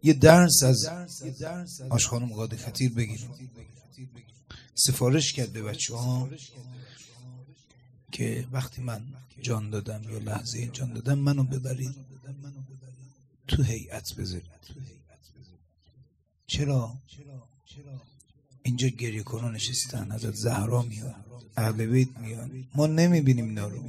یه درس از آش خانم قادی خطیر بگیریم. سفارش کرد به بچه ها که وقتی من جان دادم یا لحظه جان دادم منو ببرید تو هیئت بذارید. چرا؟ اینجا گریه کنو نشستن، حضرت زهرا میاد، اهل بیت میاد، ما نمیبینیم اینا رو.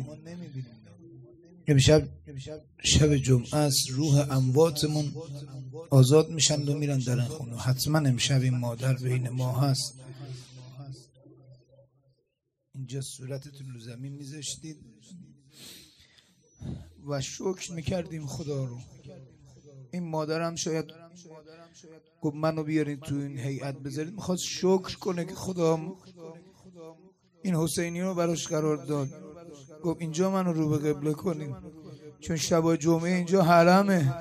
شب جمعه است، روح امواتمون آزاد میشن و میرن در این خونه. حتما امشب این مادر بین ما هست. اینجا صورتتون رو زمین میذاشتید و شکر میکردیم خدا رو. این مادرم شاید گفت منو بیارین تو این هیئت بذارید، میخواد شکر کنه که خدا این حسینی رو براش قرار داد. گفت اینجا منو رو به قبله کنین، چون شب جمعه اینجا حرمه.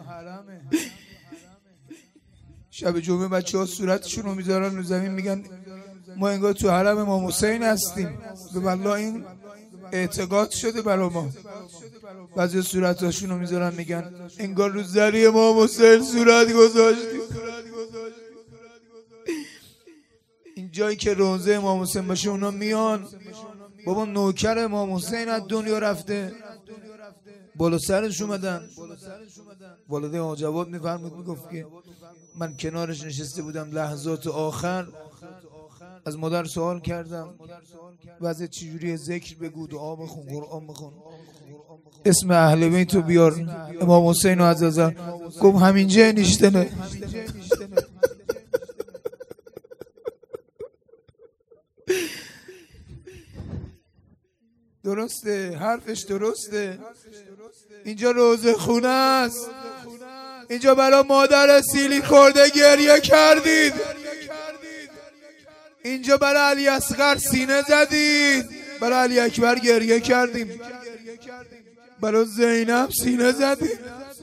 شب جمعه بچه ها صورتشون رو میذارن رو زمین، میگن ما انگار تو حرم امام حسین هستیم. به والله این اعتقاد شده برا ما. بعضی صورتاشون رو میذارن میگن انگار رو زری امام حسین صورت گذاشتیم. این جایی که روضه امام حسین باشه اونا میان بابا نوکر امام حسین از دنیا رفته، بالا سرش اومدن. والده آقا جواد میفرمود، میگفت که من کنارش نشسته بودم لحظات آخر، از مادر سوال کردم وضع چجوری، ذکر بگو، دعا بخون، قرآن بخون، اسم اهل بیت رو بیار، امام حسین و عزیزا. گفت همینجا نیشتنه. درسته، حرفش درسته. اینجا روزه خونه است. اینجا برای مادر سیلی خورده گریه کردید. اینجا برای علی اصغر سینه زدید. برای علی اکبر گریه کردیم. برای زینب سینه زدید.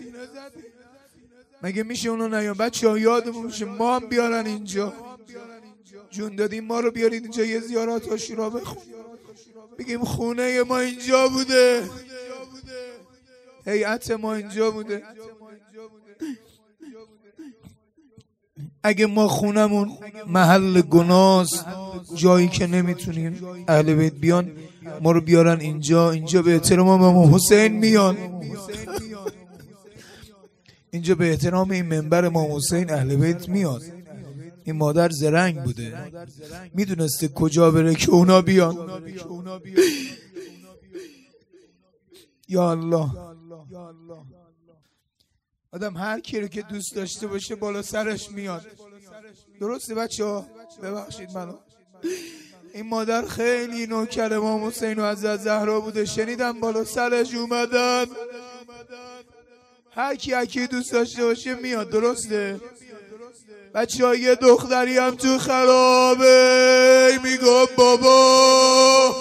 مگه میشه اونو نیان؟ بچه ها یادمون میشه ما هم بیارن اینجا. جون دادیم ما رو بیارید اینجا، یه زیارات عاشورا بخون، بگیم خونه ما اینجا بوده، هیئت ما اینجا بوده. اگه ما خونمون محل گناست، جایی که نمیتونیم اهل بیت بیان، ما رو بیارن اینجا. اینجا به احترام امام حسین میان. اینجا به احترام این منبر امام حسین اهل بیت میاد. این مادر زرنگ بوده، میدونسته کجا بره که اونا بیان. یا الله. آدم هر کی رو که دوست داشته باشه بالا سرش میاد. درسته بچه ها؟ ببخشید منو. این مادر خیلی نوکر امام حسین و حضرت زهرا بوده. شنیدم بالا سرش اومدن. هر کی دوست داشته باشه میاد. درسته؟ بچه ها یه دختری هم تو خرابه میگم بابا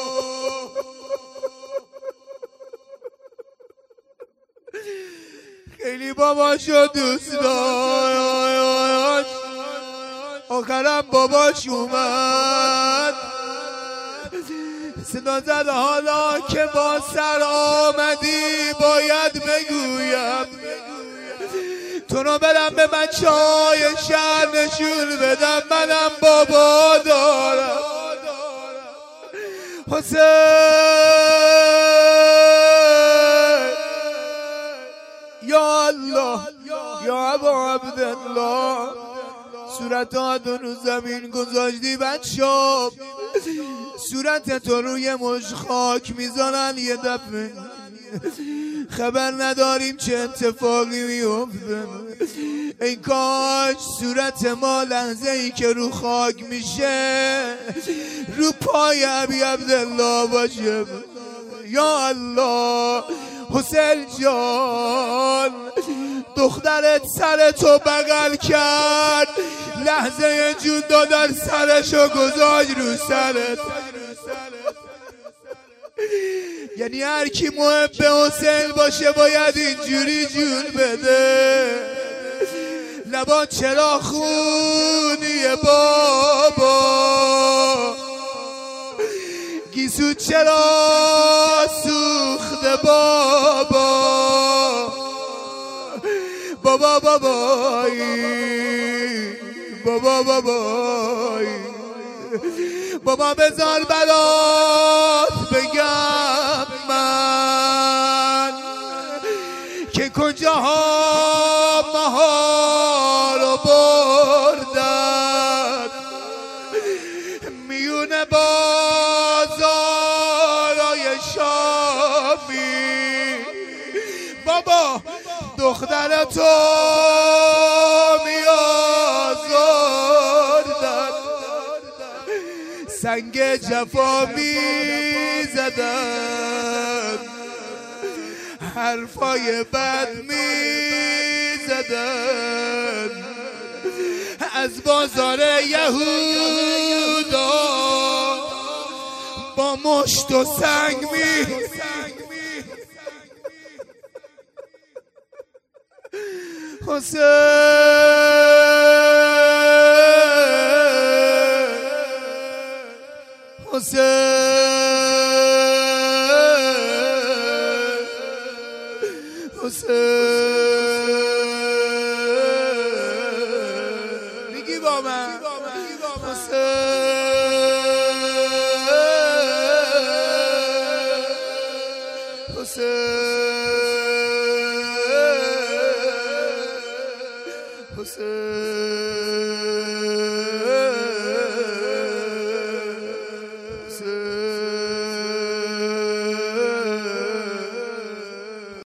خیلی باباشو دوست داشت، آخرم باباش اومد صدا زد حالا که با سر آمدی باید بگویم تو رو برم به بچه های شهر نشون بدم منم بابا دارم. حسین یا الله یا ابا عبدالله، صورت آدم رو زمین گذاشتی بچه ها، صورت تو روی مش خاک میذارن یه دفعه خبر نداریم چه اتفاقی میفته. ای کاش صورت ما لحظه ای که رو خاک میشه رو پای ابی عبدالله باشه. یا الله. حسین جان دخترت سر تو بغل کرد، لحظه جون دادن سرشو گذاشت رو سرت. یعنی هر کی محب حسین باشه باید اینجوری جون بده. لبا چرا خونیه بابا، گیسو چرا سوخته بابا، بابا بابایی بابا بابایی بابا بذار برات بگم من که کجاها ماها رو بردن میونه بازارای شامی بابا دختر تو میازردن سنگ جفا میزدن حرفای بد میزدن از بازار یهودا با مشت و سنگ حسین میگی با من حسین